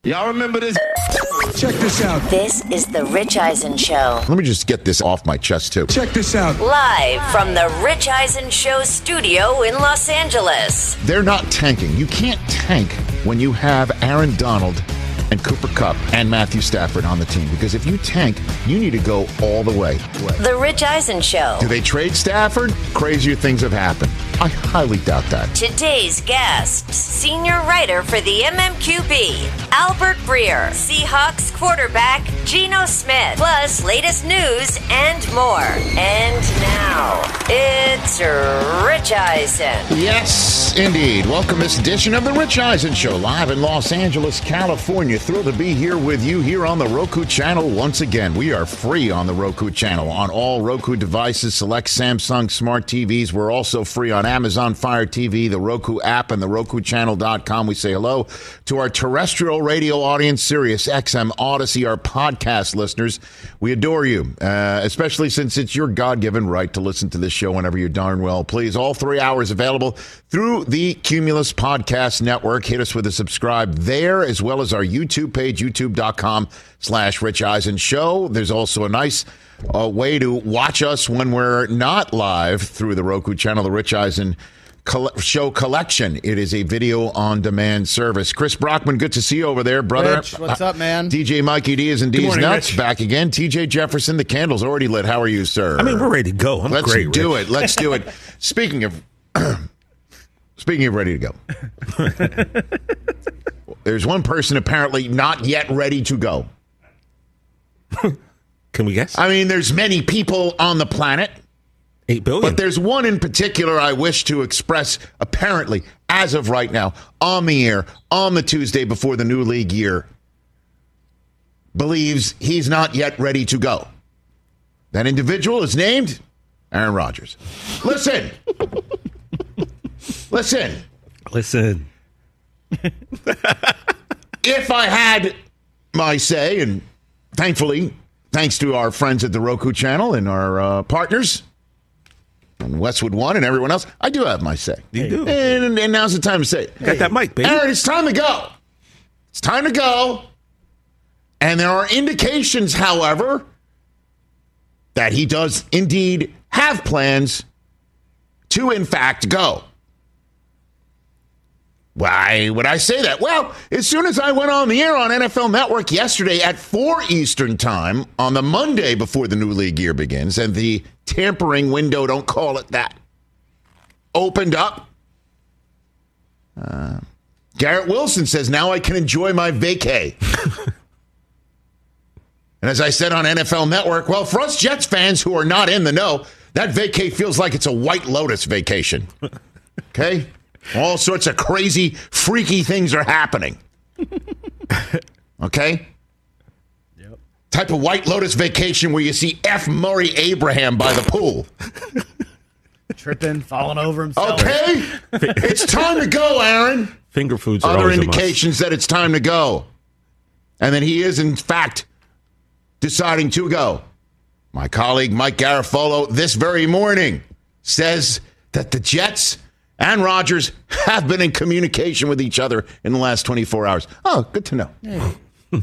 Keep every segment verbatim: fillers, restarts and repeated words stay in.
Y'all remember this? Check this out. This is the Rich Eisen Show. Let me just get this off my chest, too. Check this out. Live from the Rich Eisen Show studio in Los Angeles. They're not tanking. You can't tank when you have Aaron Donald and Cooper Kupp and Matthew Stafford on the team. Because if you tank, you need to go all the way. The Rich Eisen Show. Do they trade Stafford? Crazier things have happened. I highly doubt that. Today's guests, senior writer for the M M Q B, Albert Breer, Seahawks quarterback Geno Smith, plus latest news and more. And now, it's Rich Eisen. Yes, indeed. Welcome this edition of the Rich Eisen Show, live in Los Angeles, California. Thrilled to be here with you here on the Roku channel once again. We are free on the Roku channel on all Roku devices, select Samsung smart T Vs. We're also free on Amazon Fire T V, the Roku app, and the Roku Channel dot com. We say hello to our terrestrial radio audience, Sirius X M Odyssey, our podcast listeners. We adore you, uh, especially since it's your God-given right to listen to this show whenever you darn well please. All three hours available through the Cumulus Podcast Network. Hit us with a subscribe there, as well as our YouTube page, youtube dot com slash Rich Eisen Show. There's also a nice a way to watch us when we're not live through the Roku channel, the Rich Eisen Coll- Show Collection. It is a video on demand service. Chris Brockman, good to see you over there, brother. Rich, what's up, man? D J Mikey D is and D's morning, nuts Rich. back again. T J Jefferson, the candle's already lit. How are you, sir? I mean, we're ready to go. I'm Let's great, do Rich. it. Let's do it. Speaking of, speaking of ready to go, there's one person apparently not yet ready to go. Can we guess? I mean, there's many people on the planet, Eight billion. but there's one in particular I wish to express, apparently, as of right now, on the air, on the Tuesday before the new league year, believes he's not yet ready to go. That individual is named Aaron Rodgers. Listen. Listen. Listen. If I had my say, and thankfully, thanks to our friends at the Roku channel and our uh, partners, and Westwood One and everyone else, I do have my say. You do. And, and now's the time to say it. Got that mic, baby. Aaron, it's time to go. It's time to go. And there are indications, however, that he does indeed have plans to, in fact, go. Why would I say that? Well, as soon as I went on the air on N F L Network yesterday at four Eastern time on the Monday before the new league year begins, and the tampering window, don't call it that, opened up, uh, Garrett Wilson says, now I can enjoy my vacay. And as I said on N F L Network, well, for us Jets fans who are not in the know, that vacay feels like it's a White Lotus vacation. Okay? All sorts of crazy, freaky things are happening. Okay? Yep. Type of White Lotus vacation where you see F. Murray Abraham by the pool. Tripping, falling over himself. Okay? It's time to go, Aaron. Finger foods are Other always a must. indications that it's time to go. And then he is, in fact, deciding to go. My colleague Mike Garafolo this very morning says that the Jets and Rodgers have been in communication with each other in the last twenty-four hours. Oh, good to know. Hey.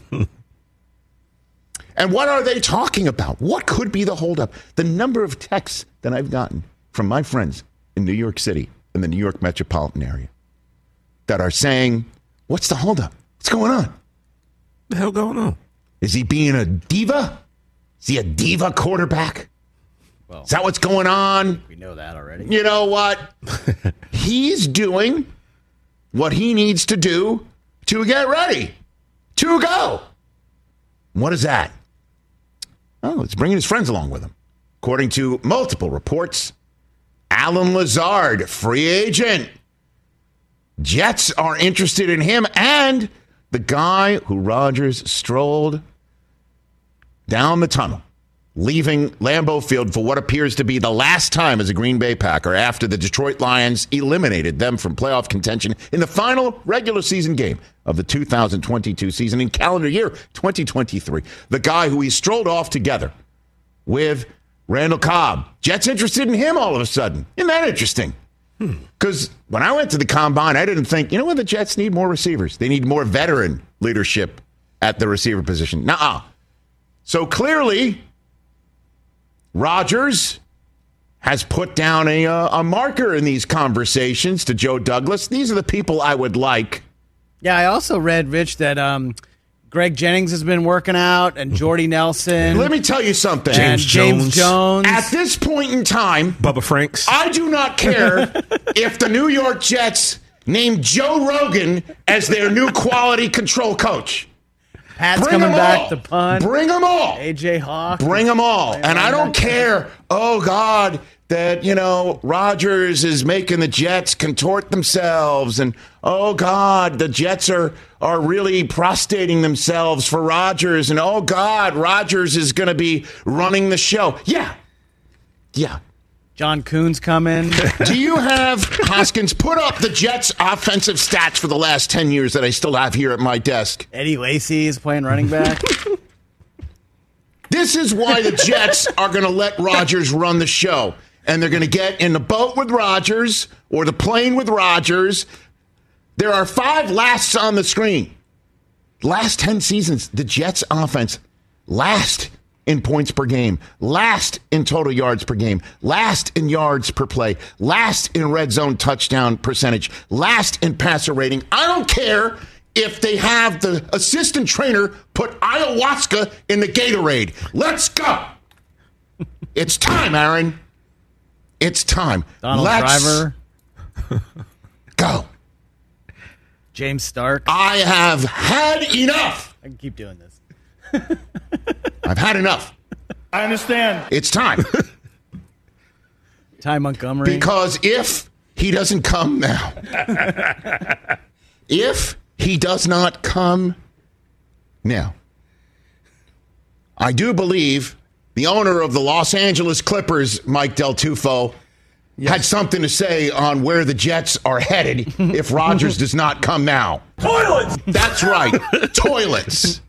And what are they talking about? What could be the holdup? The number of texts that I've gotten from my friends in New York City, in the New York metropolitan area, that are saying, what's the holdup? What's going on? What the hell going on? Is he being a diva? Is he a diva quarterback? Well, Is that what's going on? we know that already. You know what? He's doing what he needs to do to get ready, to go. What is that? Oh, it's bringing his friends along with him. According to multiple reports, Alan Lazard, free agent. Jets are interested in him, and the guy who Rodgers strolled down the tunnel, leaving Lambeau Field for what appears to be the last time as a Green Bay Packer after the Detroit Lions eliminated them from playoff contention in the final regular season game of the two thousand twenty-two season in calendar year twenty twenty-three. The guy who he strolled off together with Randall Cobb. Jets interested in him all of a sudden. Isn't that interesting? Because when I went to the combine, I didn't think, you know what, the Jets need more receivers. They need more veteran leadership at the receiver position. Nuh-uh. So clearly, Rodgers has put down a, uh, a marker in these conversations to Joe Douglas. These are the people I would like. Yeah, I also read, Rich, that um, Greg Jennings has been working out and Jordy Nelson. Let me tell you something. and James James Jones. Jones. At this point in time, Bubba Franks. I do not care if the New York Jets name Joe Rogan as their new quality control coach. Pat's Bring coming them back all. to punt. Bring them all. A J Hawk. Bring them all. And I don't care, oh, God, that, you know, Rodgers is making the Jets contort themselves. And, oh, God, the Jets are, are really prostrating themselves for Rodgers. And, oh, God, Rodgers is going to be running the show. Yeah. Yeah. John Kuhn's coming. Do you have, Hoskins, put up the Jets' offensive stats for the last ten years that I still have here at my desk? Eddie Lacy is playing running back. This is why the Jets are going to let Rodgers run the show. And they're going to get in the boat with Rodgers or the plane with Rodgers. There are five lasts on the screen. Last ten seasons, the Jets' offense last in points per game, last in total yards per game, last in yards per play, last in red zone touchdown percentage, last in passer rating. I don't care if they have the assistant trainer put ayahuasca in the Gatorade. Let's go. It's time, Aaron. It's time. Donald Let's Driver. go. James Stark. I have had enough. I can keep doing this. I've had enough. I understand. It's time. Ty Montgomery. Because if he doesn't come now, if he does not come now, I do believe the owner of the Los Angeles Clippers, Mike Del Tufo, had something to say on where the Jets are headed if Rodgers does not come now. Toilets! That's right. Toilets.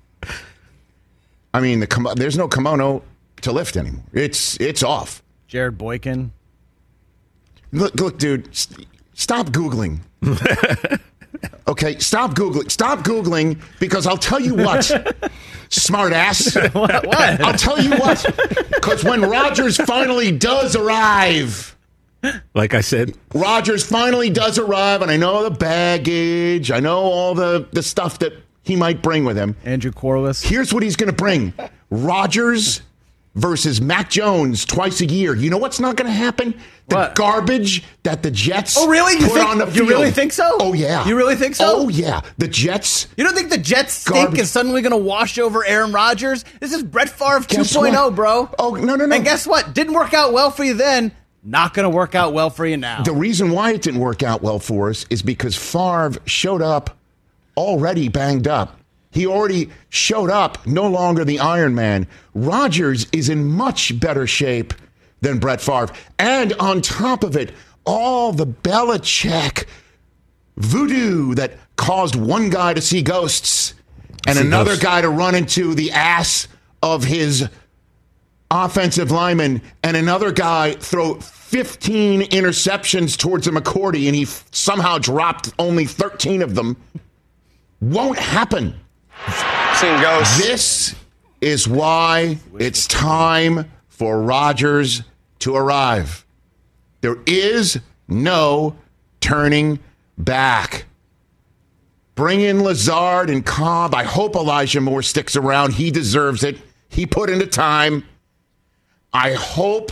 I mean, the kim- there's no kimono to lift anymore. It's it's off. Jared Boykin. Look, look, dude, st- stop Googling. Okay, stop Googling. Stop Googling because I'll tell you what, smart ass. What? what? I'll tell you what, because when Rodgers finally does arrive, Like I said, Rodgers finally does arrive, and I know the baggage, I know all the, the stuff that he might bring with him. Andrew Corliss. Here's what he's going to bring. Rodgers versus Mac Jones twice a year. You know what's not going to happen? The What? garbage that the Jets Oh, really? You put think- on the you field. really think so? Oh, yeah. You really think so? Oh, yeah. The Jets. You don't think the Jets stink Garbage. is suddenly going to wash over Aaron Rodgers? This is Brett Favre Guess 2.0, what? bro. Oh, no, no, no. And guess what? Didn't work out well for you then. Not going to work out well for you now. The reason why it didn't work out well for us is because Favre showed up already banged up. He already showed up, no longer the Iron Man. Rodgers is in much better shape than Brett Favre. And on top of it, all the Belichick voodoo that caused one guy to see ghosts and See another ghosts. guy to run into the ass of his offensive lineman and another guy throw fifteen interceptions towards a McCourty and he f- somehow dropped only thirteen of them. Won't happen. Seen ghosts. This is why it's time for Rodgers to arrive. There is no turning back. Bring in Lazard and Cobb. I hope Elijah Moore sticks around. He deserves it. He put in the time. I hope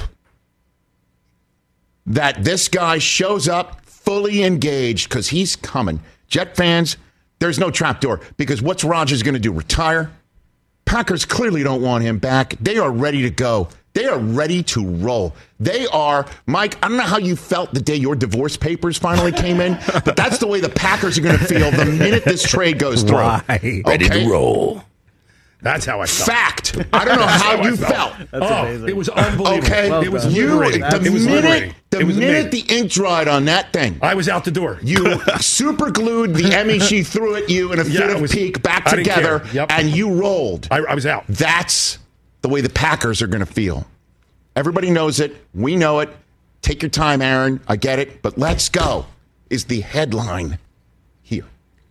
that this guy shows up fully engaged because he's coming. Jet fans, there's no trapdoor because what's Rodgers going to do? Retire? Packers clearly don't want him back. They are ready to go. They are ready to roll. They are, Mike, I don't know how you felt the day your divorce papers finally came in, but that's the way the Packers are going to feel the minute this trade goes through. right. Ready Okay? to roll. That's how I felt. Fact. I don't know how you felt. That's oh, amazing. it was unbelievable. Okay, Well it was done. you. liberating. The it was minute, liberating. the it was minute amazing. the ink dried on that thing, I was out the door. you super glued the Emmy she threw at you in a Yeah, fit I of was- peak back I didn't together, care. Yep. and you rolled. I, I was out. That's the way the Packers are going to feel. Everybody knows it. We know it. Take your time, Aaron. I get it. But let's go is the headline here.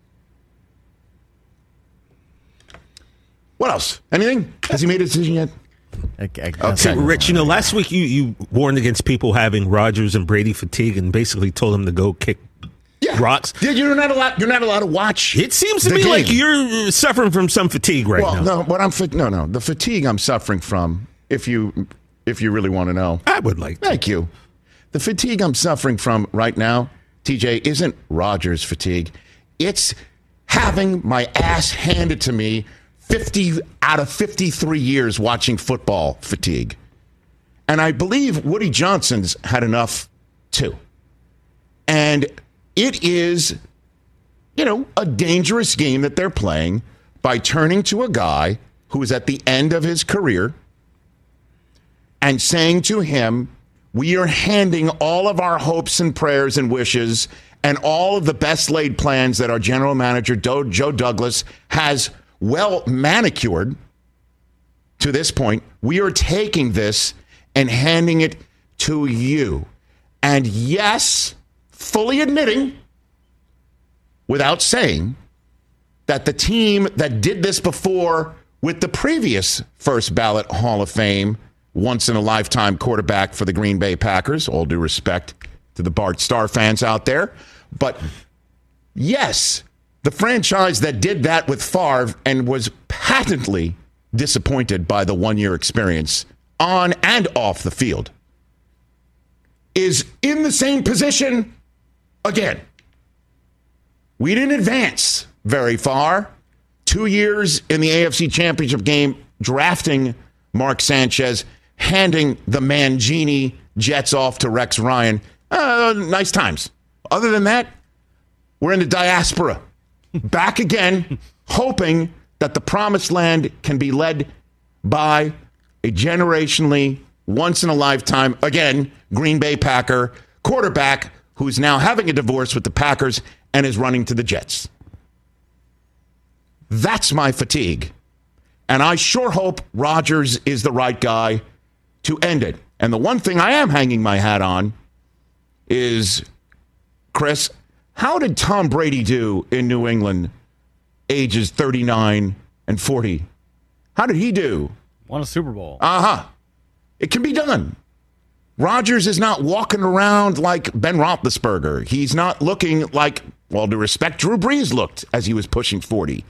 What else? Anything? Has he made a decision yet? Okay, Okay. Rich, you know, last week you, you warned against people having Rodgers and Brady fatigue and basically told them to go kick Yeah. rocks. Yeah, you're not allowed. You're not allowed to watch. It seems to the me game. like you're suffering from some fatigue right well, now. no, what I'm fa- no, no, the fatigue I'm suffering from. If you, if you really want to know, I would like to. thank you. The fatigue I'm suffering from right now, T J, isn't Rodgers fatigue. It's having my ass handed to me fifty out of fifty-three years watching football fatigue. And I believe Woody Johnson's had enough too. And it is, you know, a dangerous game that they're playing by turning to a guy who is at the end of his career and saying to him, we are handing all of our hopes and prayers and wishes and all of the best laid plans that our general manager, Joe Douglas, has well manicured to this point. We are taking this and handing it to you. And yes, fully admitting, without saying, that the team that did this before with the previous first ballot Hall of Fame, once in a lifetime quarterback for the Green Bay Packers, all due respect to the Bart Starr fans out there. But yes, the franchise that did that with Favre and was patently disappointed by the one-year experience on and off the field is in the same position again. We didn't advance very far. Two years in the A F C Championship game, drafting Mark Sanchez, handing the Mangini Jets off to Rex Ryan. Uh, nice times. Other than that, we're in the diaspora. Back again, hoping that the promised land can be led by a generationally, once-in-a-lifetime, again, Green Bay Packer quarterback who's now having a divorce with the Packers and is running to the Jets. That's my fatigue. And I sure hope Rodgers is the right guy to end it. And the one thing I am hanging my hat on is, Chris, how did Tom Brady do in New England, ages thirty-nine and forty? How did he do? Won a Super Bowl. Uh-huh. It can be done. Rodgers is not walking around like Ben Roethlisberger. He's not looking like, well, to respect, Drew Brees looked as he was pushing forty.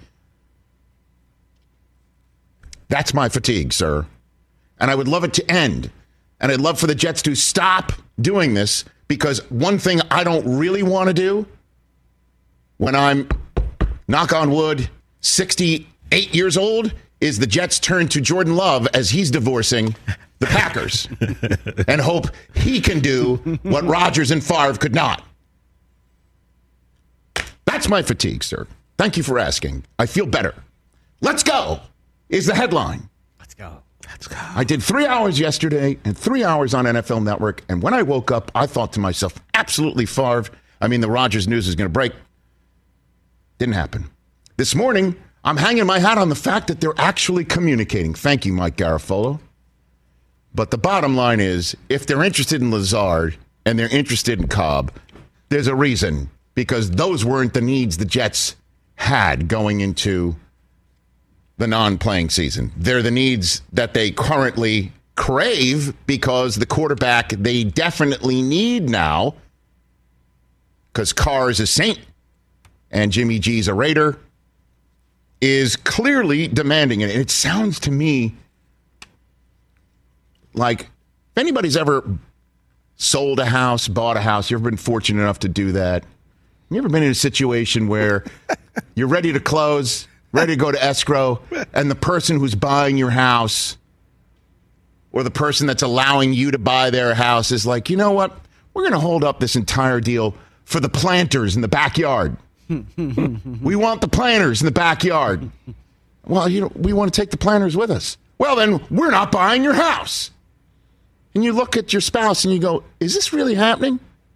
That's my fatigue, sir. And I would love it to end. And I'd love for the Jets to stop doing this, because one thing I don't really want to do when I'm, knock on wood, sixty-eight years old, is the Jets turn to Jordan Love as he's divorcing the Packers and hope he can do what Rodgers and Favre could not. That's my fatigue, sir. Thank you for asking. I feel better. Let's go is the headline. Let's go. Let's go. I did three hours yesterday and three hours on N F L Network. And when I woke up, I thought to myself, absolutely Favre. I mean, the Rodgers news is going to break. Didn't happen. This morning, I'm hanging my hat on the fact that they're actually communicating. Thank you, Mike Garafolo. But the bottom line is, if they're interested in Lazard and they're interested in Cobb, there's a reason, because those weren't the needs the Jets had going into the non-playing season. They're the needs that they currently crave, because the quarterback they definitely need now, because Carr is a Saint and Jimmy G's a Raider, is clearly demanding it. And it sounds to me like, if anybody's ever sold a house, bought a house, you ever been fortunate enough to do that? You ever been in a situation where you're ready to close, ready to go to escrow, and the person who's buying your house, or the person that's allowing you to buy their house, is like, you know what? We're going to hold up this entire deal for the planters in the backyard. We want the planters in the backyard. Well, you know, we want to take the planters with us. Well, then we're not buying your house. And you look at your spouse and you go, is this really happening?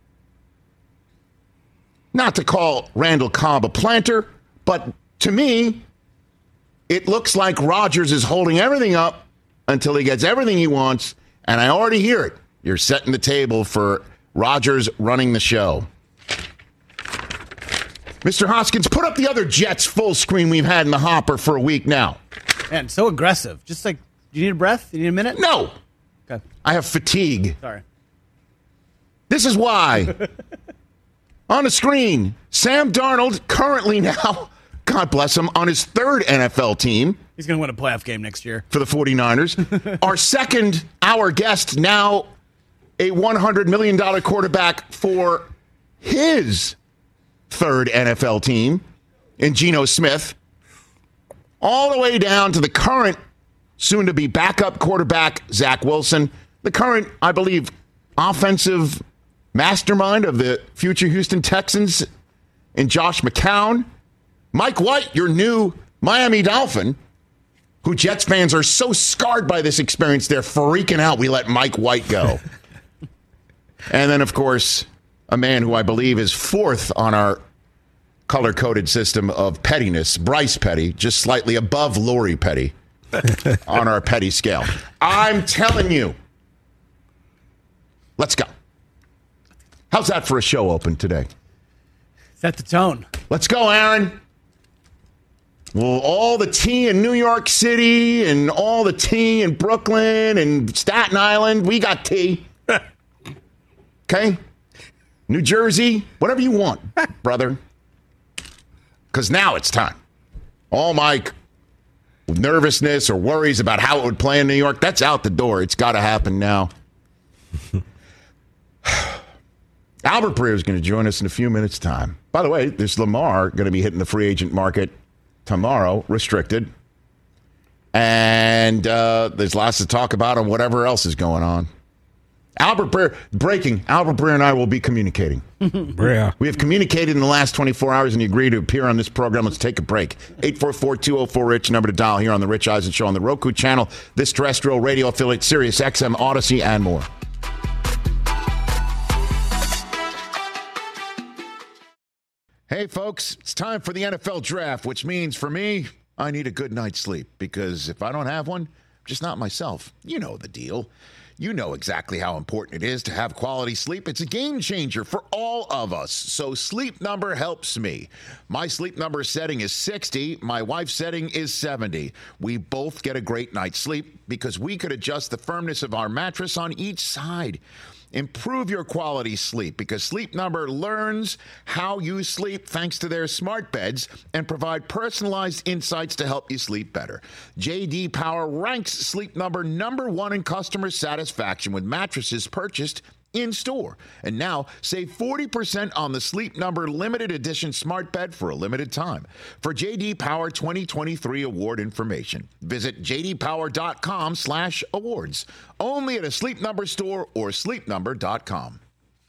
Not to call Randall Cobb a planter, but to me, it looks like Rodgers is holding everything up until he gets everything he wants. And I already hear it. You're setting the table for Rodgers running the show. Mister Hoskins, put up the other Jets full screen we've had in the hopper for a week now. Man, so aggressive. Just like, do you need a breath? You need a minute? No. Okay. I have fatigue. Sorry. This is why. On the screen, Sam Darnold, currently now, God bless him, on his third N F L team. He's going to win a playoff game next year. For the 49ers. Our second hour guest, now a one hundred million dollars quarterback for his third N F L team in Geno Smith. All the way down to the current, soon-to-be backup quarterback, Zach Wilson. The current, I believe, offensive mastermind of the future Houston Texans and Josh McCown. Mike White, your new Miami Dolphin, who Jets fans are so scarred by this experience, they're freaking out we let Mike White go. And then, of course, a man who I believe is fourth on our color-coded system of pettiness, Bryce Petty, just slightly above Lori Petty on our petty scale. I'm telling you. Let's go. How's that for a show open today? Set the tone. Let's go, Aaron. Well, all the tea in New York City and all the tea in Brooklyn and Staten Island, we got tea. Okay? New Jersey, whatever you want, brother. Because now it's time. All my nervousness or worries about how it would play in New York, that's out the door. It's got to happen now. Albert Breer is going to join us in a few minutes' time. By the way, there's Lamar going to be hitting the free agent market tomorrow, restricted. And uh, there's lots to talk about on whatever else is going on. Albert Breer, breaking. Albert Breer and I will be communicating. Breer. We have communicated in the last twenty-four hours, and you agreed to appear on this program. Let's take a break. eight four four, two oh four, RICH, number to dial here on the Rich Eisen Show on the Roku channel, this terrestrial radio affiliate, Sirius X M, Odyssey, and more. Hey, folks, it's time for the N F L draft, which means for me, I need a good night's sleep, because if I don't have one, I'm just not myself. You know the deal. You know exactly how important it is to have quality sleep. It's a game changer for all of us. So Sleep Number helps me. My Sleep Number setting is sixty. My wife's setting is seventy. We both get a great night's sleep because we could adjust the firmness of our mattress on each side. Improve your quality sleep because Sleep Number learns how you sleep thanks to their smart beds and provide personalized insights to help you sleep better. J D Power ranks Sleep Number number one in customer satisfaction with mattresses purchased in-store. And now, save forty percent on the Sleep Number limited edition smart bed for a limited time. For J D Power twenty twenty-three award information, visit j d power dot com slash awards. Only at a Sleep Number store or sleep number dot com.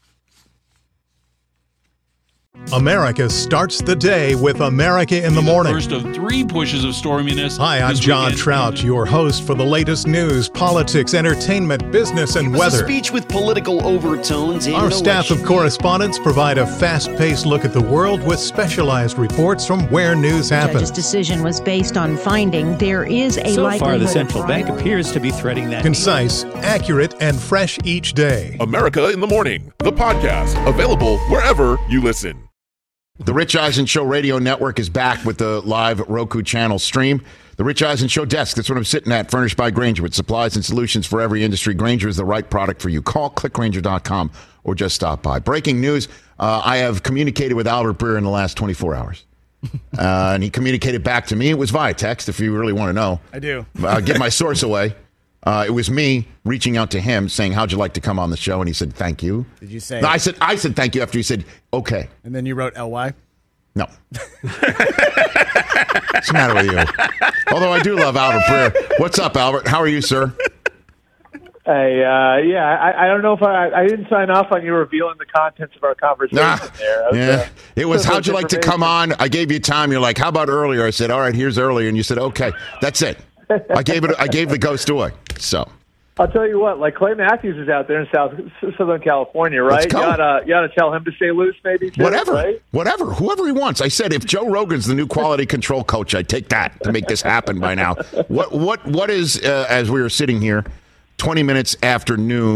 America starts the day with America in the Morning. First of three pushes of storminess. Hi, I'm John weekend. Trout, your host for the latest news, politics, entertainment, business, and it was weather. A speech with political overtones. And Our staff of correspondents provide a fast-paced look at the world with specialized reports from where news The happens. judge's decision was based on finding there is a so likelihood far, the of central fraud. bank appears to be threading that. Concise, accurate, and fresh each day. America in the Morning, the podcast, available wherever you listen. The Rich Eisen Show radio network is back with the live Roku channel stream. The Rich Eisen Show desk, that's what I'm sitting at, furnished by Grainger with supplies and solutions for every industry. Grainger is the right product for you. Call click grainger dot com or just stop by. Breaking news, uh, I have communicated with Albert Breer in the last twenty-four hours. Uh, and he communicated back to me. It was via text, if you really want to know. I do. I'll give my source away. Uh, it was me reaching out to him saying, how'd you like to come on the show? And he said, thank you. Did you say? No, I said, I said thank you after he said, okay. And then you wrote L Y? No. What's the matter with you? Although I do love Albert Breer. What's up, Albert? How are you, sir? Hey, uh, yeah, I, I don't know if I, I didn't sign off on you revealing the contents of our conversation Nah, there. Was, yeah. uh, it was, so how'd you like to come on? I gave you time. You're like, how about earlier? I said, all right, here's earlier. And you said, okay, that's it. I gave it. I gave the ghost away. So I'll tell you what, like Clay Matthews is out there in South Southern California, right? Let's go. You gotta, you gotta tell him to stay loose, maybe. Too, whatever, right? whatever, whoever he wants. I said, if Joe Rogan's the new quality control coach, I'd take that to make this happen by now. What, what, what is uh, as we were sitting here, twenty minutes after noon,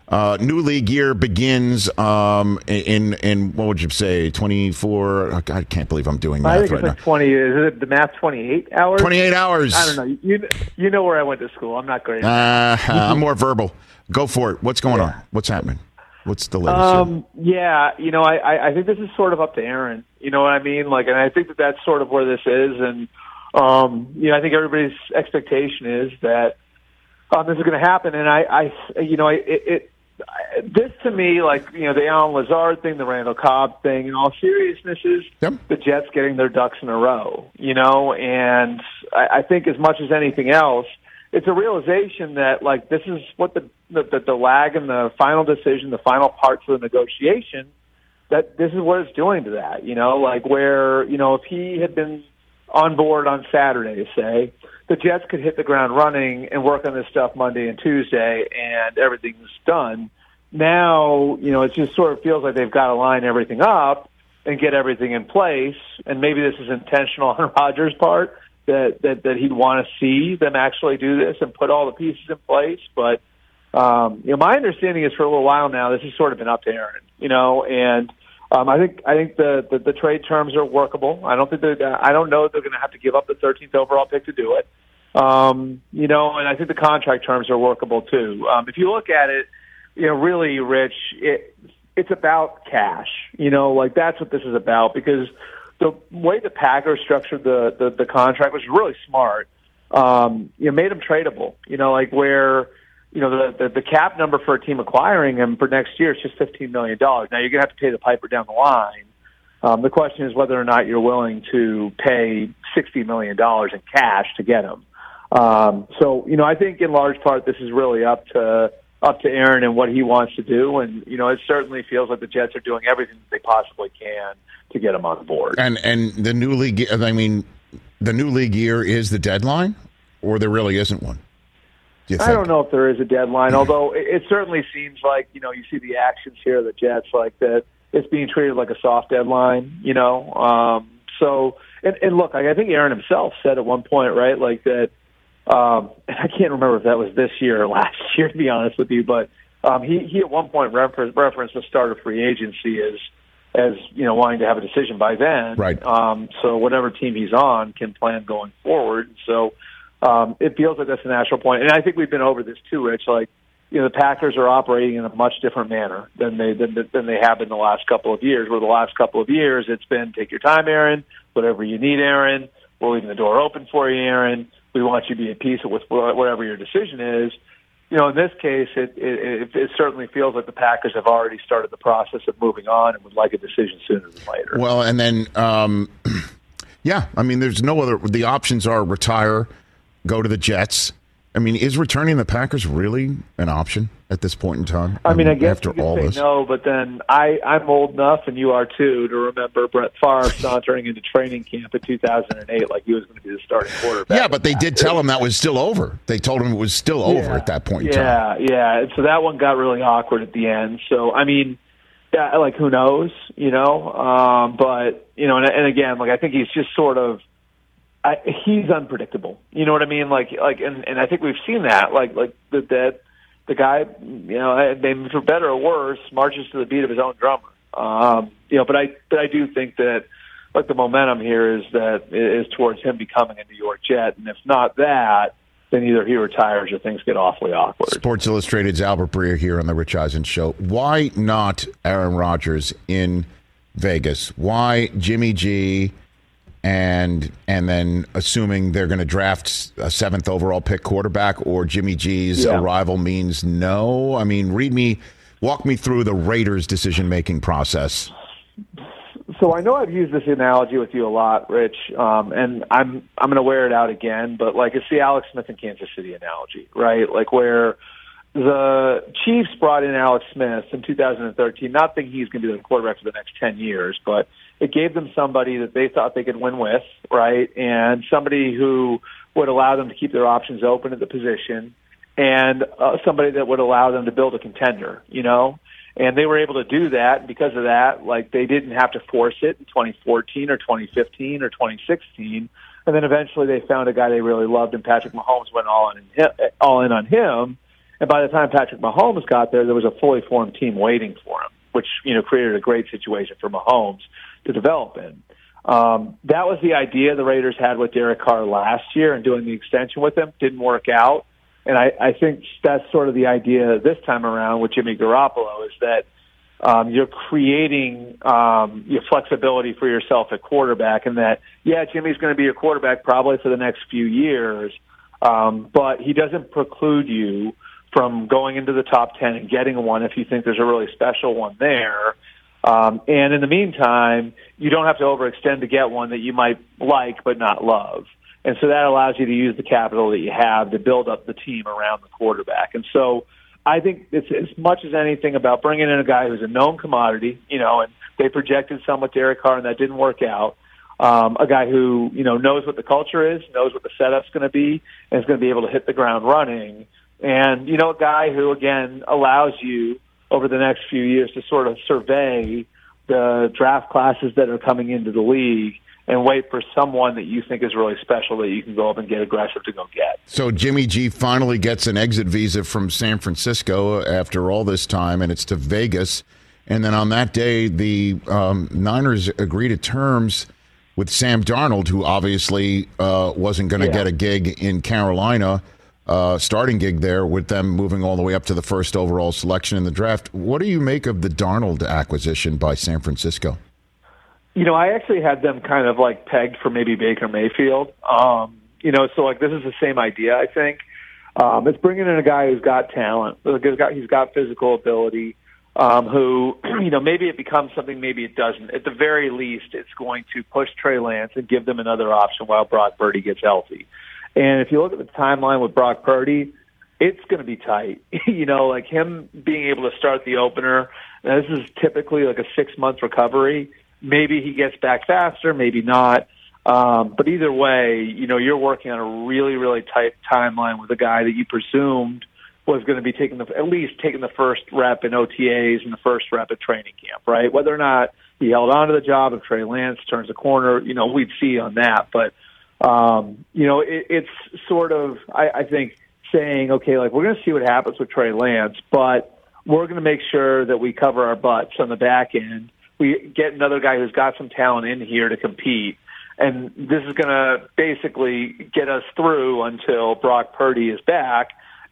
Uh, new league year begins um, in in what would you say, twenty-four? I can't believe I'm doing math I think right it's like now. twenty. Is it the math twenty-eight hours? twenty-eight hours. I don't know. You you know where I went to school. I'm not great. Uh, I'm more verbal. Go for it. What's going yeah. on? What's happening? What's the latest? Um, yeah, you know, I, I think this is sort of up to Aaron. You know what I mean? Like, and I think that that's sort of where this is. And um, you know, I think everybody's expectation is that um, this is going to happen. And I, I, you know, it. it This to me, like, you know, the Alan Lazard thing, the Randall Cobb thing, in all seriousness, is yep. the Jets getting their ducks in a row, you know, and I, I think as much as anything else, it's a realization that, like, this is what the, the, the lag in the final decision, the final parts of the negotiation, that this is what it's doing to that, you know, like where, you know, if he had been on board on Saturday, say, the Jets could hit the ground running and work on this stuff Monday and Tuesday, and everything's done. Now, you know, it just sort of feels like they've got to line everything up and get everything in place. And maybe this is intentional on Rodgers' part, that, that, that he'd want to see them actually do this and put all the pieces in place. But, um, you know, my understanding is for a little while now, this has sort of been up to Aaron, you know, and um, I think I think the, the, the trade terms are workable. I don't think they're, I don't know if they're going to have to give up the thirteenth overall pick to do it. Um, you know, and I think the contract terms are workable too. Um, if you look at it, you know, really, Rich, it, it's about cash. You know, like that's what this is about, because the way the Packers structured the, the, the contract was really smart. Um, you know, made him tradable, you know, like where, you know, the, the, the cap number for a team acquiring him for next year is just fifteen million dollars. Now, you're going to have to pay the piper down the line. Um, the question is whether or not you're willing to pay sixty million dollars in cash to get him. Um, so, you know, I think in large part this is really up to up to Aaron and what he wants to do. And, you know, it certainly feels like the Jets are doing everything that they possibly can to get him on board. And and the new league, I mean, the new league year is the deadline, or there really isn't one? Do you think? I don't know if there is a deadline, although it, it certainly seems like, you know, you see the actions here of the Jets, like that it's being treated like a soft deadline, you know. Um, so, and, and look, I think Aaron himself said at one point, right, like that, Um, and I can't remember if that was this year or last year, to be honest with you, but um, he, he at one point refer- referenced the start of free agency as, as you know, wanting to have a decision by then. Right. Um, so whatever team he's on can plan going forward. So um, it feels like that's a natural point. And I think we've been over this too, Rich. Like, you know, the Packers are operating in a much different manner than they than, than they have in the last couple of years. Where the last couple of years it's been take your time, Aaron, whatever you need, Aaron. We're leaving the door open for you, Aaron. We want you to be at peace with whatever your decision is. You know, in this case, it, it, it certainly feels like the Packers have already started the process of moving on and would like a decision sooner than later. Well, and then, um, yeah, I mean, there's no other. The options are retire, go to the Jets. I mean, is returning the Packers really an option at this point in time? I mean, I, mean, I guess after you could all say this? no, but then I, I'm old enough, and you are too, to remember Brett Favre sauntering into training camp in two thousand eight like he was going to be the starting quarterback. Yeah, but they did tell him that was still over. They told him it was still over yeah, at that point in yeah, time. Yeah, yeah. And so that one got really awkward at the end. So, I mean, yeah, like, who knows, you know? Um, but, you know, and, and again, like, I think he's just sort of, I, he's unpredictable. You know what I mean? Like, like, and, and I think we've seen that. Like, like the that the guy, you know, maybe for better or worse, marches to the beat of his own drummer. Um, you know, but I, but I do think that, like, the momentum here is that is towards him becoming a New York Jet, and if not that, then either he retires or things get awfully awkward. Sports Illustrated's Albert Breer here on the Rich Eisen Show. Why not Aaron Rodgers in Vegas? Why Jimmy G? And and then assuming they're going to draft a seventh overall pick quarterback, or Jimmy G's yeah. arrival means no. I mean, read me, walk me through the Raiders' decision-making process. So I know I've used this analogy with you a lot, Rich, um, and I'm I'm going to wear it out again. But like, it's the Alex Smith in Kansas City analogy, right? Like, where the Chiefs brought in Alex Smith in two thousand thirteen, not thinking he's going to be the quarterback for the next ten years, but it gave them somebody that they thought they could win with, right? And somebody who would allow them to keep their options open at the position, and uh, somebody that would allow them to build a contender, you know? And they were able to do that. And because of that, like, they didn't have to force it in twenty fourteen or twenty fifteen or twenty sixteen. And then eventually they found a guy they really loved, and Patrick Mahomes went all in, all in on him. And by the time Patrick Mahomes got there, there was a fully formed team waiting for him, which, you know, created a great situation for Mahomes to develop in. Um, that was the idea the Raiders had with Derek Carr last year, and doing the extension with him didn't work out. And I, I think that's sort of the idea this time around with Jimmy Garoppolo, is that um, you're creating um, your flexibility for yourself at quarterback, and that, yeah, Jimmy's going to be your quarterback probably for the next few years, um, but he doesn't preclude you from going into the top ten and getting one if you think there's a really special one there. Um, and in the meantime, you don't have to overextend to get one that you might like but not love. And so that allows you to use the capital that you have to build up the team around the quarterback. And so I think it's as much as anything about bringing in a guy who's a known commodity, you know, and they projected some with Derek Carr and that didn't work out. Um, a guy who, you know, knows what the culture is, knows what the setup's going to be, and is going to be able to hit the ground running. And, you know, a guy who, again, allows you over the next few years to sort of survey the draft classes that are coming into the league and wait for someone that you think is really special that you can go up and get aggressive to go get. So Jimmy G finally gets an exit visa from San Francisco after all this time, and it's to Vegas. And then on that day, the um, Niners agree to terms with Sam Darnold, who obviously uh, wasn't going to yeah. get a gig in Carolina, uh, starting gig there, with them moving all the way up to the first overall selection in the draft. What do you make of the Darnold acquisition by San Francisco? You know, I actually had them kind of like pegged for maybe Baker Mayfield. Um, you know, so like this is the same idea, I think. Um, it's bringing in a guy who's got talent, he's got, he's got physical ability, um, who, you know, maybe it becomes something, maybe it doesn't. At the very least, it's going to push Trey Lance and give them another option while Brock Purdy gets healthy. And if you look at the timeline with Brock Purdy, it's going to be tight. You know, like him being able to start the opener, now this is typically like a six-month recovery. Maybe he gets back faster, maybe not. Um, but either way, you know, you're working on a really, really tight timeline with a guy that you presumed was going to be taking the, at least taking the first rep in O T As and the first rep at training camp, right? Whether or not he held on to the job, if Trey Lance turns the corner, you know, we'd see on that. But, um, you know, it, it's sort of, I, I think, saying, okay, like we're going to see what happens with Trey Lance, but we're going to make sure that we cover our butts on the back end. We get another guy who's got some talent in here to compete. And this is going to basically get us through until Brock Purdy is back.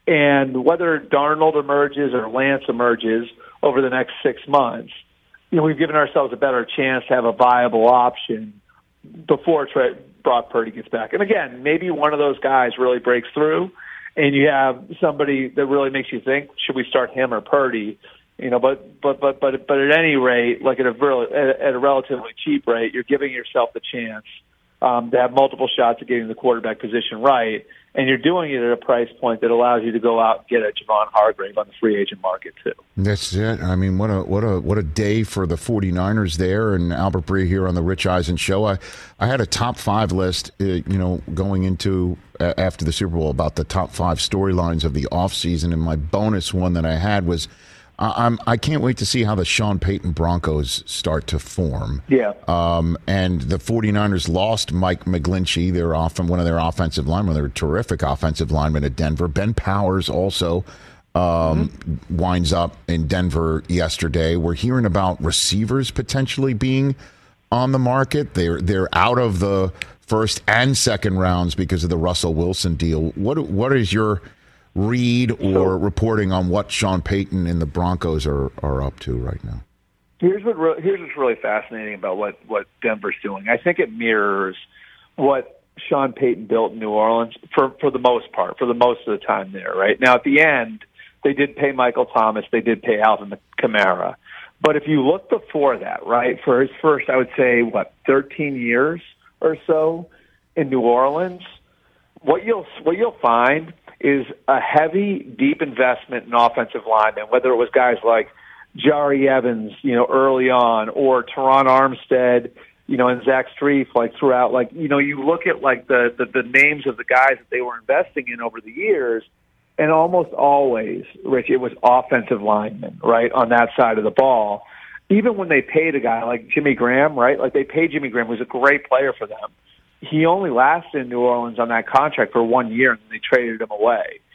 And whether Darnold emerges or Lance emerges over the next six months, you know, we've given ourselves a better chance to have a viable option before Trey, Brock Purdy gets back. And again, maybe one of those guys really breaks through and you have somebody that really makes you think, should we start him or Purdy? You know, but but but but but at any rate, like at a real, at, at a relatively cheap rate, you're giving yourself the chance um, to have multiple shots at getting the quarterback position right, and you're doing it at a price point that allows you to go out and get a Javon Hargrave on the free agent market too. That's it. I mean, what a what a what a day for the 49ers there, and Albert Breer here on the Rich Eisen show. I I had a top five list, uh, you know, going into uh, after the Super Bowl about the top five storylines of the offseason, and my bonus one that I had was. I'm, I can't wait to see how the Sean Payton Broncos start to form. Yeah. Um, and the 49ers lost Mike McGlinchey, their off, one of their offensive linemen. They're a terrific offensive lineman at Denver. Ben Powers also um, mm-hmm. winds up in Denver yesterday. We're hearing about receivers potentially being on the market. They're they're out of the first and second rounds because of the Russell Wilson deal. What what is your read or reporting on what Sean Payton and the Broncos are, are up to right now? Here's what re- here's what's really fascinating about what, what Denver's doing. I think it mirrors what Sean Payton built in New Orleans for, for the most part, for the most of the time there, right? Now, at the end, they did pay Michael Thomas. They did pay Alvin Kamara. But if you look before that, right, for his first, I would say, what, thirteen years or so in New Orleans, what you'll what you'll find is a heavy, deep investment in offensive linemen, whether it was guys like Jari Evans, you know, early on, or Teron Armstead, you know, and Zach Strief, like throughout, like, you know, you look at like the, the, the names of the guys that they were investing in over the years, and almost always, Rich, it was offensive linemen, right, on that side of the ball. Even when they paid a guy like Jimmy Graham, right, like they paid Jimmy Graham, who was a great player for them. He only lasted in New Orleans on that contract for one year, and they traded him away.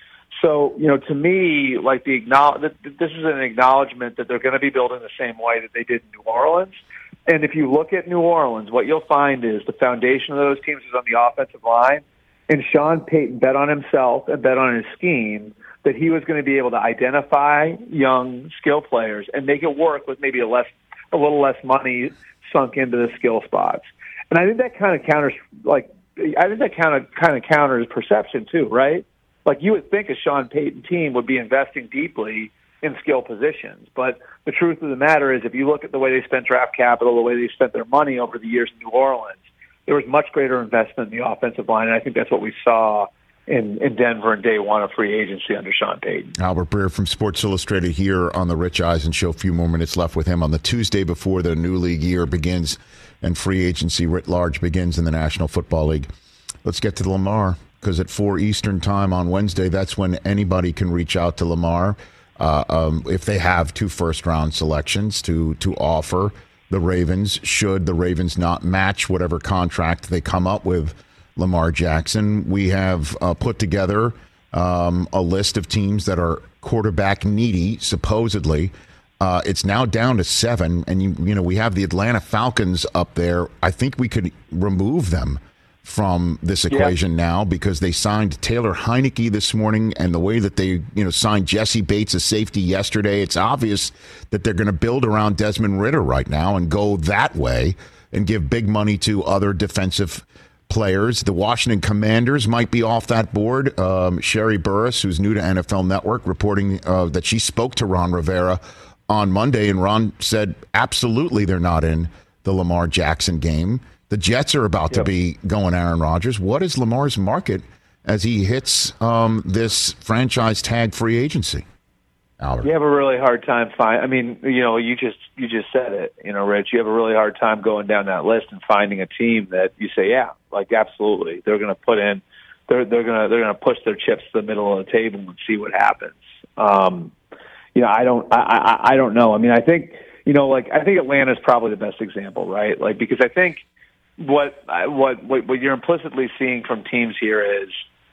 so, you know, to me, like the acknowledge, this is an acknowledgement that they're going to be building the same way that they did in New Orleans. And if you look at New Orleans, what you'll find is the foundation of those teams is on the offensive line. And Sean Payton bet on himself and bet on his scheme that he was going to be able to identify young skill players and make it work with maybe a less, a little less money sunk into the skill spots. And I think that kind of counters, like, I think that kind of kind of counters perception too, right? Like you would think a Sean Payton team would be investing deeply in skill positions, but the truth of the matter is, if you look at the way they spent draft capital, the way they spent their money over the years in New Orleans, there was much greater investment in the offensive line, and I think that's what we saw in, in Denver in day one of free agency under Sean Payton. Albert Breer from Sports Illustrated here on the Rich Eisen Show. A few more minutes left with him on the Tuesday before the new league year begins and free agency writ large begins in the National Football League. Let's get to Lamar, because at four Eastern time on Wednesday, that's when anybody can reach out to Lamar uh, um, if they have two first-round selections to to offer the Ravens, should the Ravens not match whatever contract they come up with Lamar Jackson. We have uh, put together um, a list of teams that are quarterback needy, supposedly. Uh, it's now down to seven, and you, you know we have the Atlanta Falcons up there. I think we could remove them from this equation yeah. now, because they signed Taylor Heineke this morning, and the way that they you know signed Jesse Bates as safety yesterday, it's obvious that they're going to build around Desmond Ridder right now and go that way and give big money to other defensive players. The Washington Commanders might be off that board. Um, Sherry Burris, who's new to N F L Network, reporting uh, that she spoke to Ron Rivera on Monday, and Ron said absolutely they're not in the Lamar Jackson game. The Jets are about yep. to be going Aaron Rodgers. What is Lamar's market as he hits um, this franchise tag free agency? Albert. You have a really hard time find. I mean, you know, you just you just said it, you know, Rich. You have a really hard time going down that list and finding a team that you say, yeah, like absolutely, they're going to put in, they're they're going to they're going to push their chips to the middle of the table and see what happens. Um, you know, I don't I, I I don't know. I mean, I think you know, like I think Atlanta's probably the best example, right? Like because I think. What, what what you're implicitly seeing from teams here is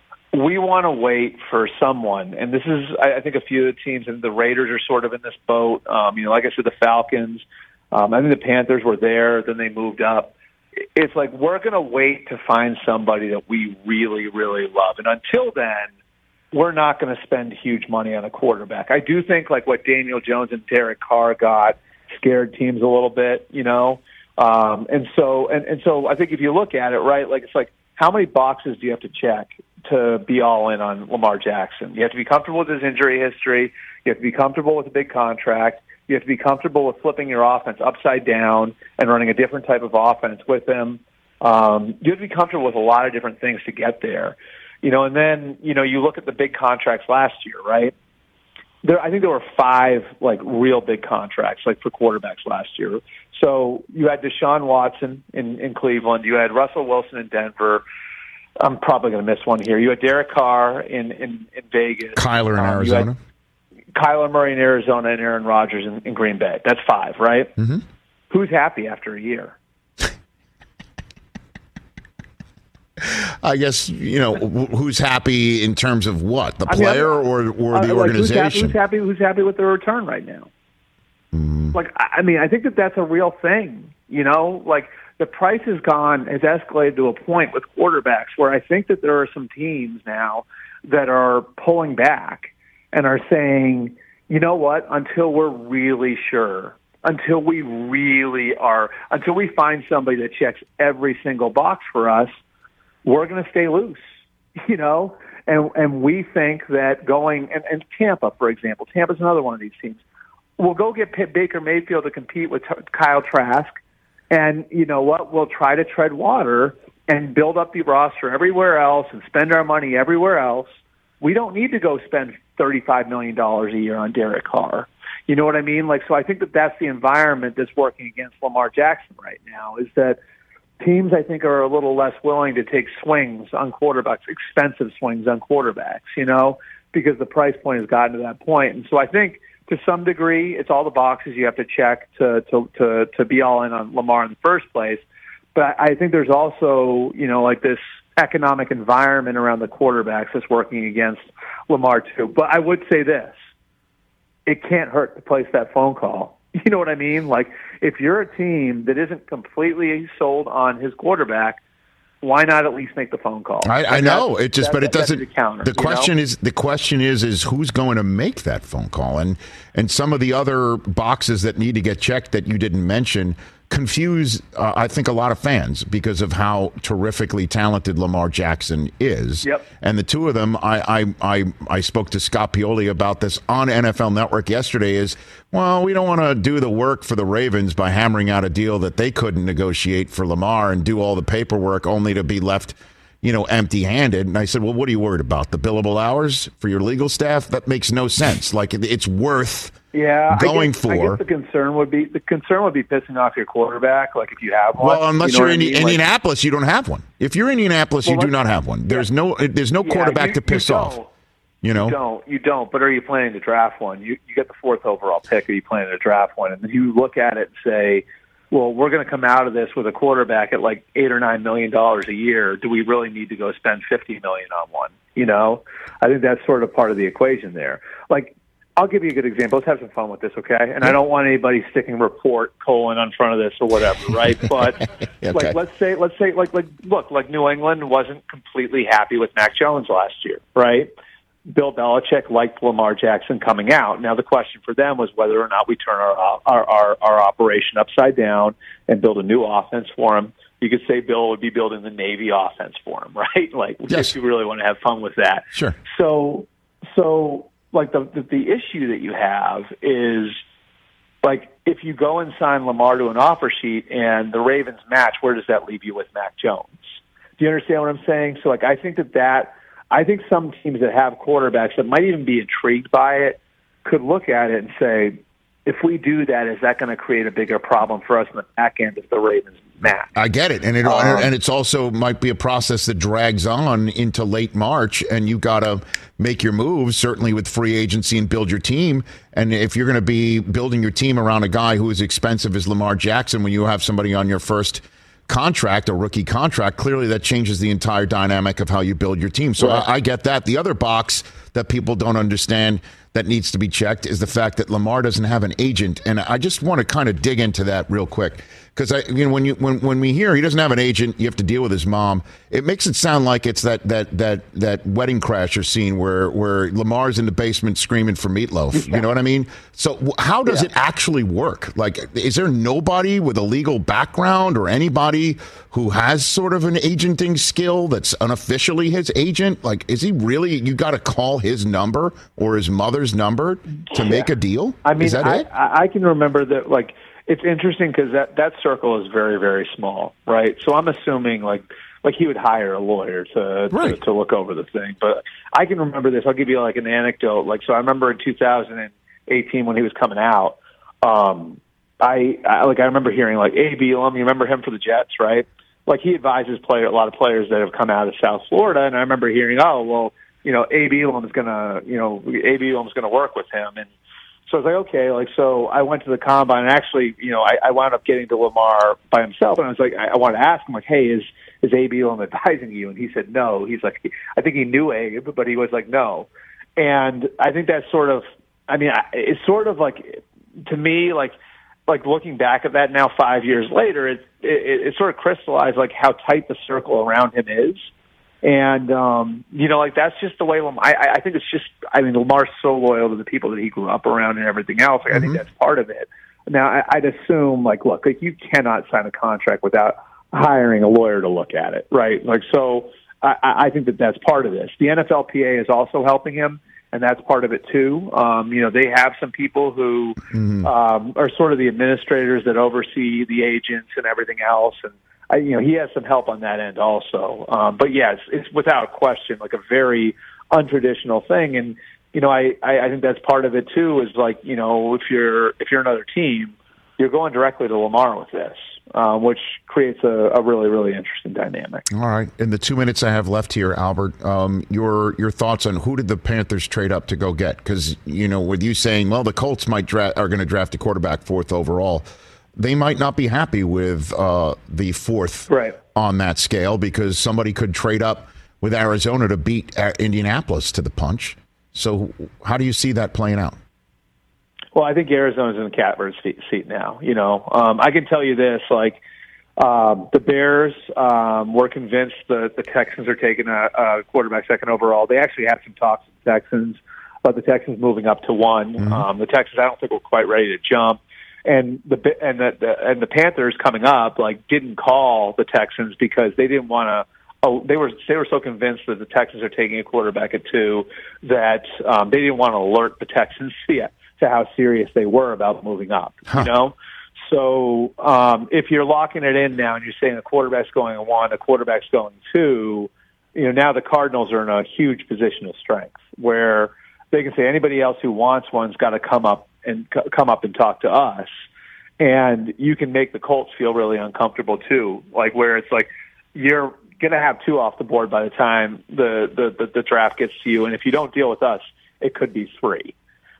we want to wait for someone, and this is I think a few of the teams, and the Raiders are sort of in this boat. Um, you know, like I said, the Falcons. Um, I think the Panthers were there, then they moved up. It's like we're going to wait to find somebody that we really, really love, and until then, we're not going to spend huge money on a quarterback. I do think like what Daniel Jones and Derek Carr got scared teams a little bit, you know. Um, and so, and, and so I think if you look at it, right, like it's like, how many boxes do you have to check to be all in on Lamar Jackson? You have to be comfortable with his injury history. You have to be comfortable with a big contract. You have to be comfortable with flipping your offense upside down and running a different type of offense with him. Um, you have to be comfortable with a lot of different things to get there, you know, and then, you know, you look at the big contracts last year, right? There, I think there were five like real big contracts, like for quarterbacks last year. So you had Deshaun Watson in, in Cleveland. You had Russell Wilson in Denver. I'm probably going to miss one here. You had Derek Carr in, in, in Vegas. Kyler in um, Arizona. Kyler Murray in Arizona and Aaron Rodgers in, in Green Bay. That's five, right? Mm-hmm. Who's happy after a year? I guess, you know, who's happy in terms of what? The I mean, player or, or the uh, like organization? Who's happy, who's happy, who's happy with their return right now? Mm. Like, I mean, I think that that's a real thing, you know? Like, the price has gone, has escalated to a point with quarterbacks where I think that there are some teams now that are pulling back and are saying, you know what, until we're really sure, until we really are, until we find somebody that checks every single box for us, we're going to stay loose, you know? And and we think that going, and, and Tampa, for example, Tampa's another one of these teams. We'll go get Pitt, Baker Mayfield to compete with T- Kyle Trask, and you know what? We'll try to tread water and build up the roster everywhere else and spend our money everywhere else. We don't need to go spend thirty-five million dollars a year on Derek Carr. You know what I mean? Like, so I think that that's the environment that's working against Lamar Jackson right now, is that teams, I think, are a little less willing to take swings on quarterbacks, expensive swings on quarterbacks, you know, because the price point has gotten to that point. And so I think to some degree, it's all the boxes you have to check to, to, to, to be all in on Lamar in the first place. But I think there's also, you know, like this economic environment around the quarterbacks that's working against Lamar too. But I would say this: it can't hurt to place that phone call. You know what I mean? Like, if you're a team that isn't completely sold on his quarterback, why not at least make the phone call? I, I know it just, that, but it doesn't. The, counter, the question know? is, the question is, is who's going to make that phone call? And and some of the other boxes that need to get checked that you didn't mention confuse, uh, I think, a lot of fans because of how terrifically talented Lamar Jackson is. Yep. And the two of them, I I I, I spoke to Scott Pioli about this on N F L Network yesterday. Is well, we don't want to do the work for the Ravens by hammering out a deal that they couldn't negotiate for Lamar and do all the paperwork only to be left, you know, empty-handed. And I said, well, what are you worried about? The billable hours for your legal staff? That makes no sense. Like, it's worth yeah, going I guess, for. I guess the concern would be the concern would be pissing off your quarterback. Like, if you have one. Well, unless you know you're in I mean? Indianapolis, like, you don't have one. If you're in Indianapolis, well, you do not have one. There's yeah. no there's no yeah, quarterback you, to piss you off. You know, you don't, you don't. But are you planning to draft one? You you get the fourth overall pick. Are you planning to draft one? And then you look at it and say, well, we're going to come out of this with a quarterback at like eight or nine million dollars a year. Do we really need to go spend fifty million on one? You know, I think that's sort of part of the equation there. Like, I'll give you a good example. Let's have some fun with this, okay? And I don't want anybody sticking report colon on front of this or whatever, right? But okay. like, let's say, let's say, like, like, look, like New England wasn't completely happy with Mac Jones last year, right? Bill Belichick liked Lamar Jackson coming out. Now, the question for them was whether or not we turn our our our, our operation upside down and build a new offense for him. You could say Bill would be building the Navy offense for him, right? Like, yes. if you really want to have fun with that. Sure. So, so like the, the the issue that you have is, like, if you go and sign Lamar to an offer sheet and the Ravens match, where does that leave you with Mac Jones? Do you understand what I'm saying? So, like, I think that that I think some teams that have quarterbacks that might even be intrigued by it could look at it and say, if we do that, is that going to create a bigger problem for us in the back end of the Ravens match? I get it. And it um, and it's also might be a process that drags on into late March, and you got to make your moves, certainly with free agency, and build your team. And if you're going to be building your team around a guy who is expensive as Lamar Jackson, when you have somebody on your first contract, a rookie contract, clearly that changes the entire dynamic of how you build your team. So right. I, I get that. The other box that people don't understand that needs to be checked is the fact that Lamar doesn't have an agent. And I just want to kind of dig into that real quick. Because I, you know, when you when, when we hear he doesn't have an agent, you have to deal with his mom. It makes it sound like it's that that that that Wedding Crasher scene where where Lamar's in the basement screaming for meatloaf. Yeah. You know what I mean? So how does yeah. it actually work? Like, is there nobody with a legal background or anybody who has sort of an agenting skill that's unofficially his agent? Like, is he really? You got to call his number or his mother's number to yeah. make a deal? I mean, is that I, it? I can remember that, like. It's interesting because that, that circle is very, very small, right? So I'm assuming like like he would hire a lawyer to, right. to to look over the thing. But I can remember this. I'll give you like an anecdote. Like, so I remember in two thousand eighteen when he was coming out, um, I, I like I remember hearing like Abe Elam. You remember him for the Jets, right? Like, he advises player a lot of players that have come out of South Florida, and I remember hearing, oh well, you know, Abe Elam's gonna, you know, Abe Elam's gonna work with him. And so I was like, okay, like, so I went to the combine, and actually, you know, I, I wound up getting to Lamar by himself, and I was like, I, I wanted to ask him, like, hey, is is Abe Elam advising you? And he said no. He's like, I think he knew Abe, but he was like, no. And I think that's sort of, I mean, it's sort of like, to me, like, like looking back at that now five years later, it, it, it sort of crystallized, like, how tight the circle around him is. And, um, you know, like, that's just the way Lamar, I, I think it's just, I mean, Lamar's so loyal to the people that he grew up around and everything else. Like, mm-hmm. I think that's part of it. Now, I, I'd assume, like, look, like, you cannot sign a contract without hiring a lawyer to look at it, right? Like, so I, I think that that's part of this. The N F L P A is also helping him, and that's part of it, too. Um, you know, they have some people who mm-hmm. um, are sort of the administrators that oversee the agents and everything else, and I, you know, he has some help on that end also. Um, but yeah, it's, it's without question like a very untraditional thing. And, you know, I, I, I think that's part of it too, is like, you know, if you're, if you're another team, you're going directly to Lamar with this, um, which creates a, a really, really interesting dynamic. All right. In the two minutes I have left here, Albert, um, your, your thoughts on who did the Panthers trade up to go get? Because, you know, with you saying, well, the Colts might dra- are going to draft a quarterback fourth overall, they might not be happy with uh, the fourth right. on that scale, because somebody could trade up with Arizona to beat Indianapolis to the punch. So how do you see that playing out? Well, I think Arizona's in the catbird seat now. You know, um, I can tell you this, like, um, the Bears um, were convinced that the Texans are taking a, a quarterback second overall. They actually had some talks with the Texans about the Texans moving up to one. Mm-hmm. Um, the Texans, I don't think, were quite ready to jump. And the and the, the and the Panthers coming up, like, didn't call the Texans because they didn't want to. Oh, they were they were so convinced that the Texans are taking a quarterback at two that um, they didn't want to alert the Texans to, to how serious they were about moving up. Huh. You know, so um, if you're locking it in now and you're saying the quarterback's going one, the quarterback's going two, you know, now the Cardinals are in a huge position of strength where they can say anybody else who wants one's got to come up and c- come up and talk to us, and you can make the Colts feel really uncomfortable too, like where it's like you're going to have two off the board by the time the, the, the, the draft gets to you. And if you don't deal with us, it could be three.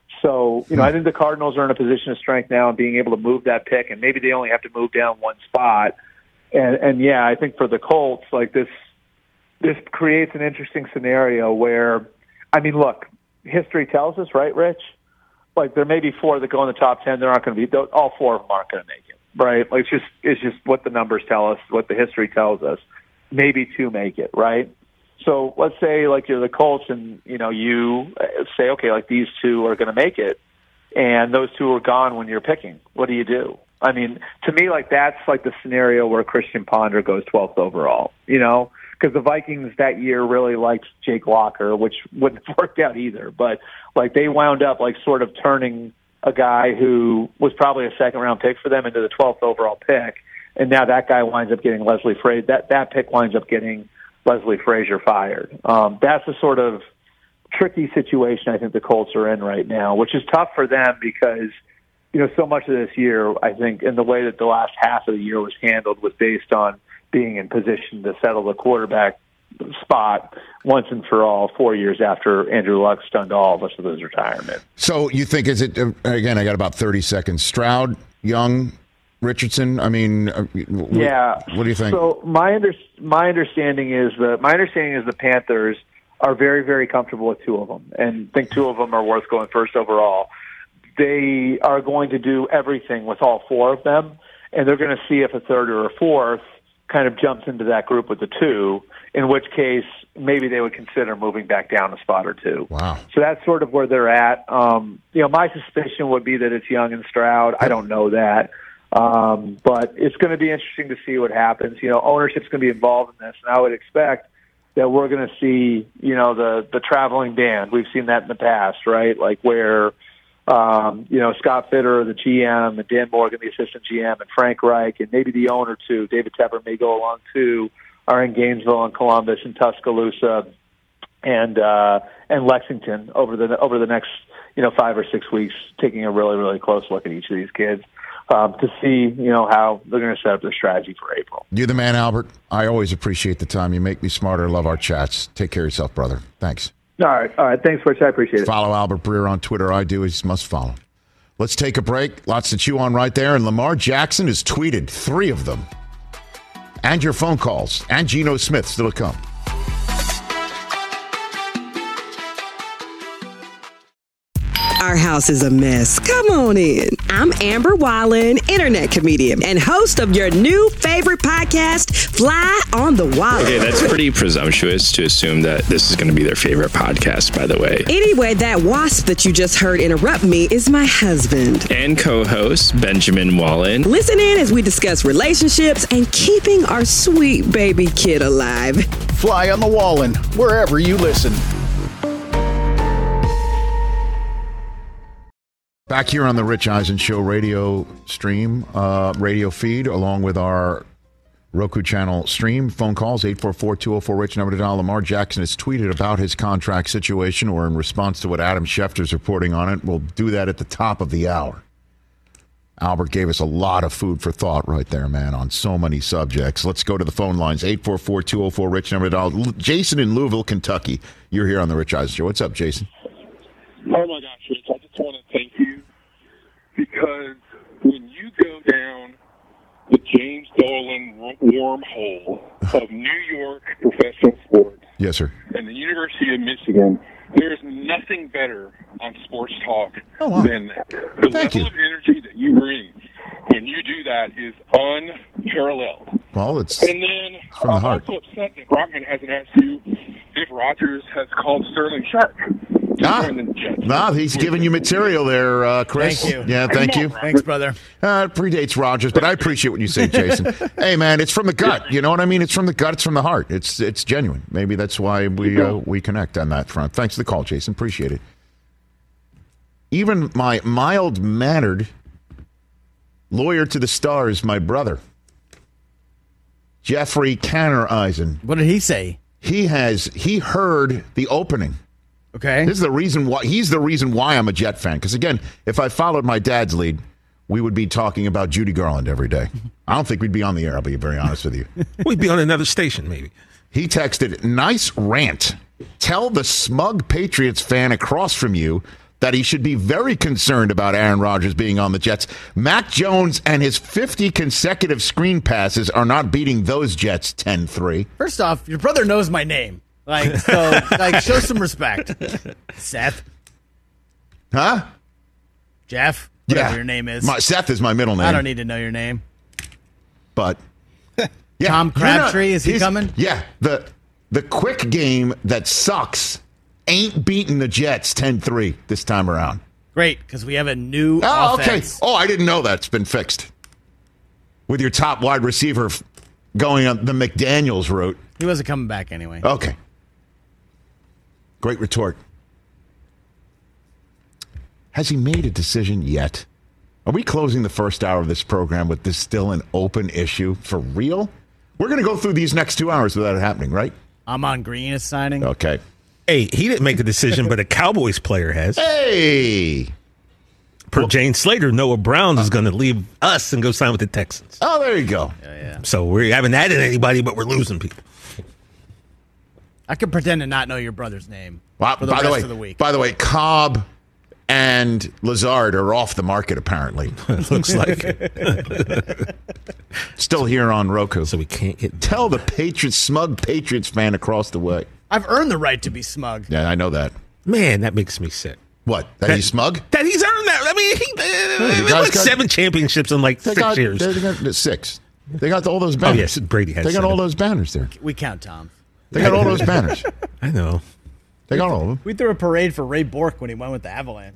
So, you know, I think the Cardinals are in a position of strength now and being able to move that pick, and maybe they only have to move down one spot. And, and yeah, I think for the Colts, like this, this creates an interesting scenario where, I mean, look, history tells us, right, Rich? Like there may be four that go in the top ten. They're not going to be, all four of them aren't going to make it, right? Like it's just, it's just what the numbers tell us, what the history tells us. Maybe two make it, right? So let's say like you're the Colts and, you know, you say, okay, like these two are going to make it and those two are gone when you're picking. What do you do? I mean, to me, like that's like the scenario where Christian Ponder goes twelfth overall, you know, because the Vikings that year really liked Jake Locker, which wouldn't have worked out either. But like they wound up like sort of turning a guy who was probably a second round pick for them into the twelfth overall pick. And now that guy winds up getting Leslie Frazier. That that pick winds up getting Leslie Frazier fired. Um, that's a sort of tricky situation I think the Colts are in right now, which is tough for them because, you know, so much of this year, I think, in the way that the last half of the year was handled was based on being in position to settle the quarterback spot once and for all four years after Andrew Luck stunned all of us with his retirement. So you think, is it, again, I got about thirty seconds, Stroud, Young, Richardson, I mean, what, yeah. What do you think? So my under, my understanding is that my understanding is the Panthers are very, very comfortable with two of them, and think two of them are worth going first overall. They are going to do everything with all four of them, and they're going to see if a third or a fourth kind of jumps into that group with the two. In which case, maybe they would consider moving back down a spot or two. Wow. So that's sort of where they're at. Um, you know, my suspicion would be that it's Young and Stroud. I don't know that. Um, but it's going to be interesting to see what happens. You know, ownership's going to be involved in this, and I would expect that we're going to see, you know, the the traveling band. We've seen that in the past, right? Like where, um, you know, Scott Fitter, the G M, and Dan Morgan, the assistant G M, and Frank Reich, and maybe the owner too, David Tepper may go along too, are in Gainesville and Columbus and Tuscaloosa and uh, and Lexington over the over the next, you know, five or six weeks, taking a really, really close look at each of these kids. Um, to see, you know, how they're going to set up their strategy for April. You're the man, Albert. I always appreciate the time. You make me smarter. Love our chats. Take care of yourself, brother. Thanks. All right. All right. Thanks, Rich. I appreciate it. Follow Albert Breer on Twitter. I do. He's must follow. Let's take a break. Lots to chew on right there. And Lamar Jackson has tweeted three of them. And your phone calls. And Geno Smith still to come. Our house is a mess. Come on in. I'm Amber Wallen, internet comedian and host of your new favorite podcast, Fly on the Wall. Okay, that's pretty presumptuous to assume that this is going to be their favorite podcast, by the way. Anyway, that wasp that you just heard interrupt me is my husband. And co-host, Benjamin Wallen. Listen in as we discuss relationships and keeping our sweet baby kid alive. Fly on the Wallen, wherever you listen. Back here on the Rich Eisen Show radio stream, uh, radio feed, along with our Roku channel stream. Phone calls, eight four four, two oh four, RICH, number to dial. Lamar Jackson has tweeted about his contract situation, or in response to what Adam Schefter's reporting on it. We'll do that at the top of the hour. Albert gave us a lot of food for thought right there, man, on so many subjects. Let's go to the phone lines, eight four four, two oh four, RICH, number to dial. Jason in Louisville, Kentucky. You're here on the Rich Eisen Show. What's up, Jason? Oh, my gosh, Rich, I just want to thank you because when you go down the James Dolan wormhole of New York professional sports yes, sir, and the University of Michigan, there's nothing better on sports talk oh, wow. than the Thank level you. of energy that you bring when you do that is unparalleled. Well, it's, and then it's from the I'm heart. also upset that Brockman hasn't asked you if Rodgers has called Sterling Sharp. Ah, nah, he's giving you material there, uh, Chris. Thank you. Yeah, thank you. Thanks, brother. Uh, it predates Rodgers, but I appreciate what you say, Jason. Hey, man, it's from the gut. You know what I mean? It's from the gut. It's from the heart. It's it's genuine. Maybe that's why we uh, we connect on that front. Thanks for the call, Jason. Appreciate it. Even my mild-mannered lawyer to the stars, my brother, Jeffrey Canner Eisen. What did he say? He has he heard the opening. Okay. This is the reason why he's the reason why I'm a Jet fan. Because again, if I followed my dad's lead, we would be talking about Judy Garland every day. I don't think we'd be on the air. I'll be very honest with you. We'd be on another station, maybe. He texted, "Nice rant. Tell the smug Patriots fan across from you that he should be very concerned about Aaron Rodgers being on the Jets. Mac Jones and his fifty consecutive screen passes are not beating those Jets ten three. First off, your brother knows my name. Like, so, like, show some respect. Seth. Huh? Jeff. Whatever Yeah. your name is. My, Seth is my middle name. I don't need to know your name. But yeah, Tom you're Crabtree, not- is he he's- coming? Yeah. The the quick game that sucks ain't beating the Jets ten three this time around. Great, because we have a new Oh, okay. offense. Oh, I didn't know that's been fixed. With your top wide receiver f- going on the McDaniels route. He wasn't coming back anyway. Okay. Great retort. Has he made a decision yet? Are we closing the first hour of this program with this still an open issue for real? We're going to go through these next two hours without it happening, right? Amon Green is signing. Okay. Hey, he didn't make a decision, but a Cowboys player has. Hey! Per Jane Slater, Noah Brown is going to leave us and go sign with the Texans. Oh, there you go. Yeah, yeah. So we haven't added anybody, but we're losing people. I could pretend to not know your brother's name Well, for the by rest the way, of the week. By the way, Cobb and Lazard are off the market, apparently. Looks like it. Still here on Roku. So we can't get... Tell the Patriots, smug Patriots fan across the way. I've earned the right to be smug. Yeah, I know that. Man, that makes me sick. What? That, That- he's smug? That he's earned that. I mean, he, the he guy's won got- seven championships in like They six got, years. They got six. They got all those Oh, banners. yes, Brady has They got seven. all those banners there. We count Tom. They got all those banners. I know. They got all of them. We threw a parade for Ray Bork when he went with the Avalanche.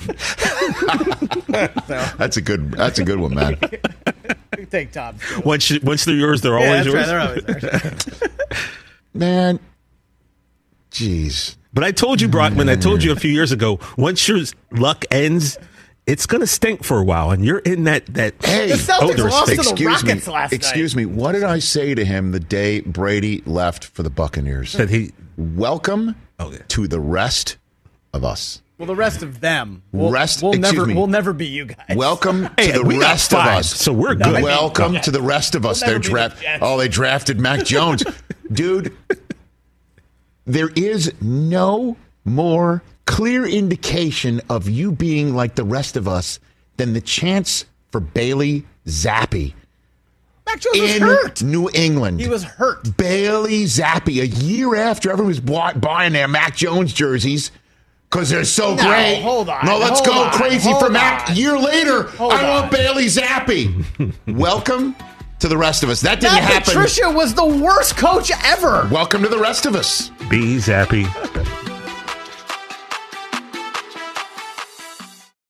so, That's a good. That's a good one, man. we take Tom. Once, you- once they're yours, they're Yeah, always that's yours. right. They're always ours. Man, jeez. But I told you, Brockman, I told you a few years ago, once your luck ends, it's going to stink for a while, and you're in that that Hey, The Celtics odorous lost to state. the excuse me. Rockets last Excuse me. What did I say to him the day Brady left for the Buccaneers? Said he, Welcome Oh, yeah. to the rest of us. Well, the rest of them. We'll, Rest- We'll excuse never. me. We'll never be you guys. Welcome Hey, to the we got rest of five, us. so we're No, good. I mean- Welcome Okay. to the rest of us. We'll They're never be draft. the Jets. Oh, they drafted Mac Jones, dude. There is no more clear indication of you being like the rest of us than the chance for Bailey Zappi Mac Jones was in hurt. New England. He was hurt. Bailey Zappi, a year after everyone was bought, buying their Mac Jones jerseys because they're so No, great. hold on, No, let's hold go on, crazy hold for Mac. on. A year later, Hold I want on. Bailey Zappi. Welcome to the rest of us. That didn't Matt happen. Patricia was the worst coach ever. Welcome to the rest of us. be zappy.